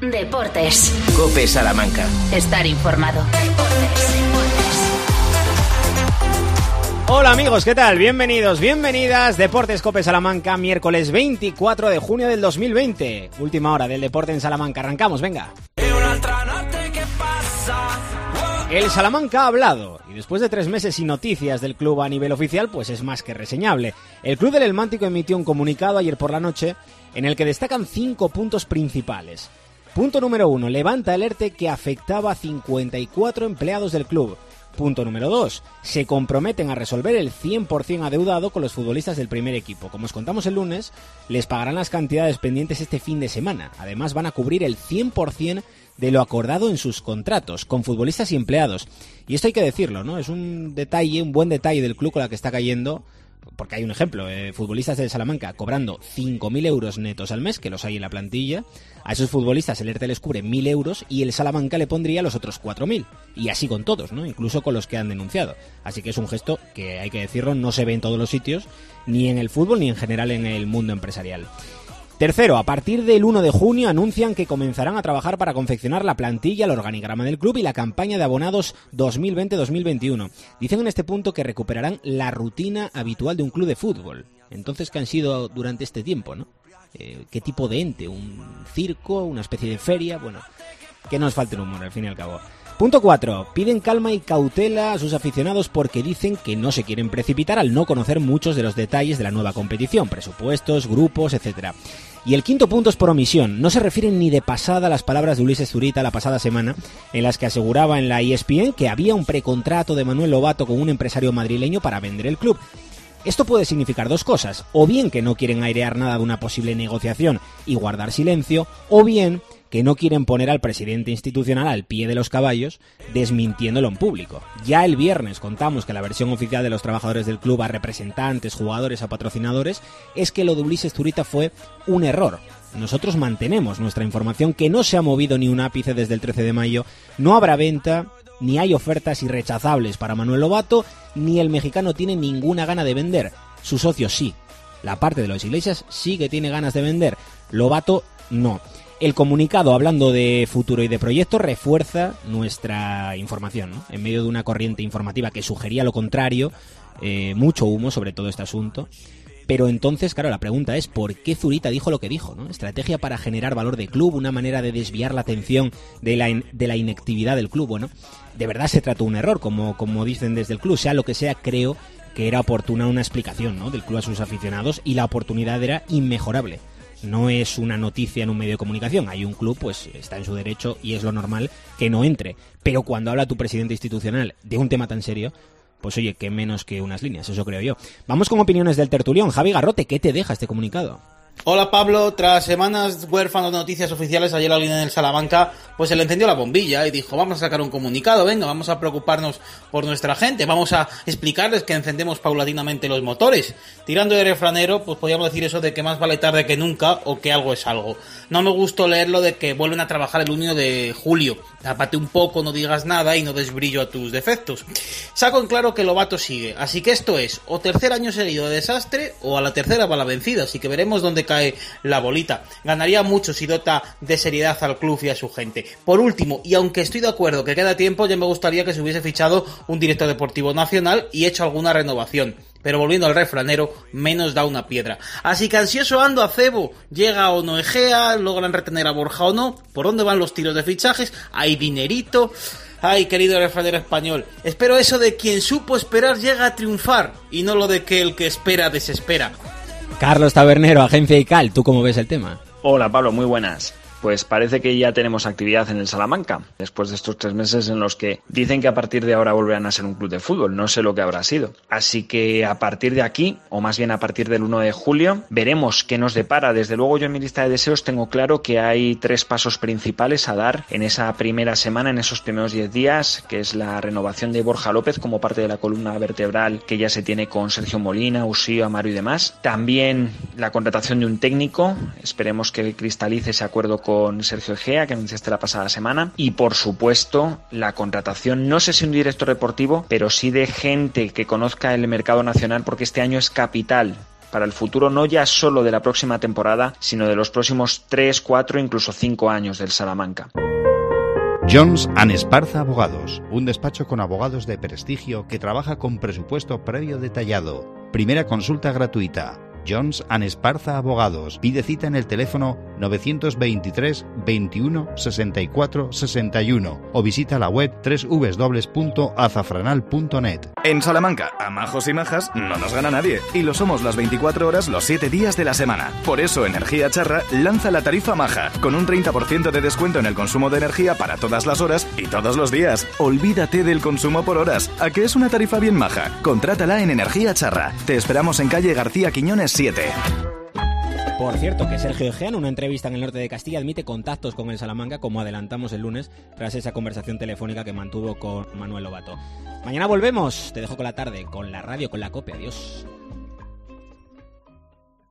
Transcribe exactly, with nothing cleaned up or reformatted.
Deportes. COPE Salamanca. Estar informado. Hola amigos, ¿qué tal? Bienvenidos, bienvenidas. Deportes COPE Salamanca, miércoles veinticuatro de junio del dos mil veinte. Última hora del deporte en Salamanca. Arrancamos, venga. El Salamanca ha hablado y después de tres meses sin noticias del club a nivel oficial, pues es más que reseñable. El club del Helmántico emitió un comunicado ayer por la noche en el que destacan cinco puntos principales. Punto número uno, levanta el ERTE que afectaba a cincuenta y cuatro empleados del club. Punto número dos, se comprometen a resolver el cien por ciento adeudado con los futbolistas del primer equipo. Como os contamos el lunes, les pagarán las cantidades pendientes este fin de semana. Además van a cubrir el cien por ciento de lo acordado en sus contratos, con futbolistas y empleados. Y esto hay que decirlo, ¿no? Es un detalle, un buen detalle del club con la que está cayendo, porque hay un ejemplo, eh, futbolistas del Salamanca cobrando cinco mil euros netos al mes, que los hay en la plantilla. A esos futbolistas el ERTE les cubre mil euros y el Salamanca le pondría los otros cuatro mil. Y así con todos, ¿no? Incluso con los que han denunciado. Así que es un gesto que, hay que decirlo, no se ve en todos los sitios, ni en el fútbol ni en general en el mundo empresarial. Tercero, a partir del uno de junio anuncian que comenzarán a trabajar para confeccionar la plantilla, el organigrama del club y la campaña de abonados dos mil veinte dos mil veintiuno. Dicen en este punto que recuperarán la rutina habitual de un club de fútbol. Entonces, ¿qué han sido durante este tiempo, no? Eh, ¿Qué tipo de ente? ¿Un circo? ¿Una especie de feria? Bueno, que no nos falte el humor, al fin y al cabo. Punto cuatro. Piden calma y cautela a sus aficionados porque dicen que no se quieren precipitar al no conocer muchos de los detalles de la nueva competición, presupuestos, grupos, etcétera. Y el quinto punto es por omisión. No se refieren ni de pasada a las palabras de Ulises Zurita la pasada semana, en las que aseguraba en la E S P N que había un precontrato de Manuel Lobato con un empresario madrileño para vender el club. Esto puede significar dos cosas, o bien que no quieren airear nada de una posible negociación y guardar silencio, o bien que no quieren poner al presidente institucional al pie de los caballos, desmintiéndolo en público. Ya el viernes contamos que la versión oficial de los trabajadores del club a representantes, jugadores, a patrocinadores, es que lo de Ulises Zurita fue un error. Nosotros mantenemos nuestra información, que no se ha movido ni un ápice desde el trece de mayo, no habrá venta, ni hay ofertas irrechazables para Manuel Lobato, ni el mexicano tiene ninguna gana de vender. Sus socios sí. La parte de los Iglesias sí que tiene ganas de vender. Lobato no. El comunicado, hablando de futuro y de proyectos, refuerza nuestra información, ¿no? En medio de una corriente informativa que sugería lo contrario, eh, mucho humo sobre todo este asunto. Pero entonces, claro, la pregunta es ¿por qué Zurita dijo lo que dijo, ¿no? Estrategia para generar valor de club, una manera de desviar la atención de la, in- de la inactividad del club. Bueno, de verdad se trató un error, como, como dicen desde el club. Sea lo que sea, creo que era oportuna una explicación, ¿no?, del club a sus aficionados, y la oportunidad era inmejorable. No es una noticia en un medio de comunicación. Hay un club, pues está en su derecho y es lo normal que no entre. Pero cuando habla tu presidente institucional de un tema tan serio, pues oye, qué menos que unas líneas, eso creo yo. Vamos con opiniones del tertulión. Javi Garrote, ¿qué te deja este comunicado? Hola Pablo, tras semanas huérfanos de noticias oficiales, ayer la línea del Salamanca pues se le encendió la bombilla y dijo: vamos a sacar un comunicado, venga, vamos a preocuparnos por nuestra gente, vamos a explicarles que encendemos paulatinamente los motores. Tirando de refranero, pues podríamos decir eso de que más vale tarde que nunca, o que algo es algo. No me gustó leerlo de que vuelven a trabajar el uno de julio. Tápate un poco, no digas nada y no des brillo a tus defectos. Saco en claro que Lobato sigue, así que esto es o tercer año seguido de desastre o a la tercera va la vencida, así que veremos dónde cae la bolita. Ganaría mucho si dota de seriedad al club y a su gente. Por último, y aunque estoy de acuerdo que queda tiempo, ya me gustaría que se hubiese fichado un director deportivo nacional y hecho alguna renovación. Pero volviendo al refranero, menos da una piedra. Así que ansioso ando a cebo. Llega o no Egea, logran retener a Borja o no. ¿Por dónde van los tiros de fichajes? ¿Hay dinerito? Ay, querido refranero español, espero eso de quien supo esperar llega a triunfar, y no lo de que el que espera desespera. Carlos Tabernero, Agencia I C A L, ¿tú cómo ves el tema? Hola Pablo, muy buenas. Pues parece que ya tenemos actividad en el Salamanca, después de estos tres meses en los que dicen que a partir de ahora volverán a ser un club de fútbol, no sé lo que habrá sido. Así que a partir de aquí, o más bien a partir del uno de julio, veremos qué nos depara. Desde luego yo en mi lista de deseos tengo claro que hay tres pasos principales a dar en esa primera semana, en esos primeros diez días, que es la renovación de Borja López como parte de la columna vertebral que ya se tiene con Sergio Molina, Usío, Amaro y demás. También la contratación de un técnico, esperemos que cristalice ese acuerdo con con Sergio Egea, que anunciaste la pasada semana, y por supuesto la contratación, no sé si un director deportivo, pero sí de gente que conozca el mercado nacional, porque este año es capital para el futuro no ya solo de la próxima temporada, sino de los próximos tres, cuatro, incluso cinco años del Salamanca. Jones and Esparza Abogados, un despacho con abogados de prestigio que trabaja con presupuesto previo detallado. Primera consulta gratuita. Jones and Esparza Abogados. Pide cita en el teléfono novecientos veintitrés veintiuno sesenta y cuatro sesenta y uno o visita la web doble u doble u doble u punto azafranal punto net. En Salamanca, a majos y majas no nos gana nadie, y lo somos las veinticuatro horas los siete días de la semana. Por eso Energía Charra lanza la tarifa maja, con un treinta por ciento de descuento en el consumo de energía para todas las horas y todos los días. Olvídate del consumo por horas, ¿a qué es una tarifa bien maja? Contrátala en Energía Charra. Te esperamos en calle García Quiñones siete. Por cierto, que Sergio Egea, en una entrevista en el norte de Castilla, admite contactos con el Salamanca, como adelantamos el lunes, tras esa conversación telefónica que mantuvo con Manuel Lobato. Mañana volvemos. Te dejo con la tarde, con la radio, con la COPE. Adiós.